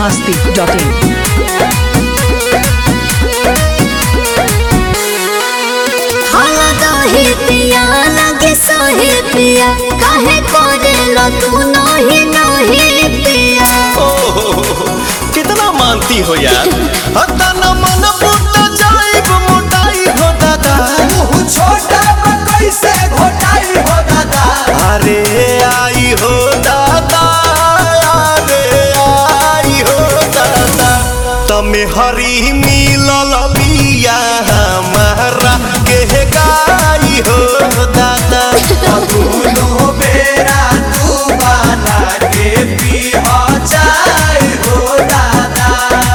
biharmasti.in खाला दही पिया लगे सोहे पिया काहे कोरेलो तू नहीं नहीं पिया। कितना मानती हो यार हतना मन फूट जाइब मोटाई हो दादा मुँह छोटा कैसे घोटाई हो दादा। अरे आई हो दादा अरे आई हो दादा तमे हरी मिलल बिया हमारा के गाई हो दादा दोनों बेरा तू बना के पीहा चाय हो दादा।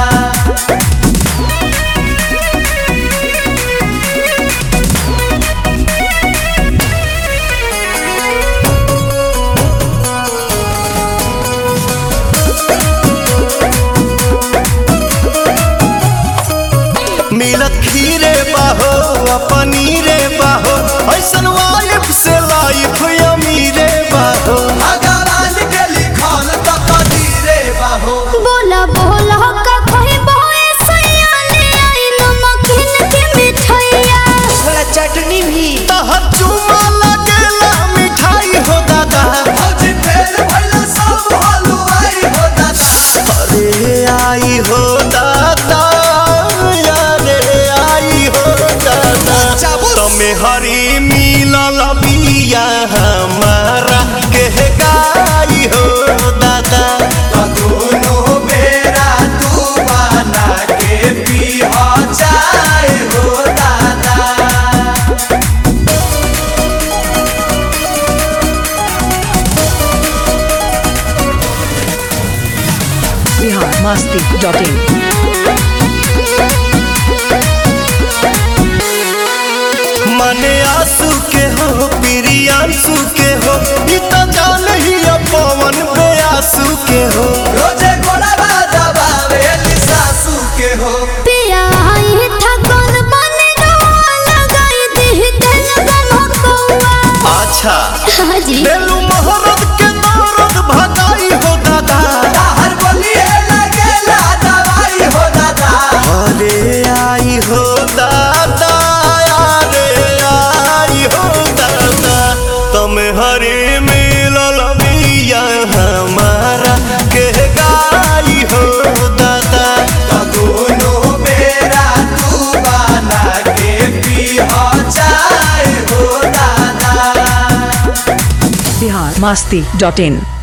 मिलत खीरे बाहो पनीरे बाहो ऐसन वाइफ से लाइफ अमीरे बाहो भगवान के लिखल तो कदीरे बाहो। बोला बोला का कोई बोए सयाले आई नमकीन के मिठाइया थोड़ा चटनी भी तहर चुमा लगेला मिठाई हो दादा भौजी फेर भइला सब हलवाई हो दादा। अरे आई हो दादा अरे आई हो दादा तमे हरी मिलल बिया हमारा के गाई हो दादा दोनों बेरा तू बना के पीहा चाय हो दादा। biharmasti.in मने आंसू के हो प्रियांशु के हो ई त जान ही पवन पे आंसू के हो रोजे गोड़ा दबावे सासू के हो। पिया आई था कौन बने रवा लगाई दी दिल बमकौआ। अच्छा हाजी बेलू मोहरत के दर्द भगाई हो दादा हर बोलिए लगेला दवाई हो दादा। अरे आई हो दादा अरे आई हो दादा तुम हरे मिलल बिया हमारा के गाई हो दादा दोनों बेरा तू बना के पीहा चाय हो दादा। biharmasti.in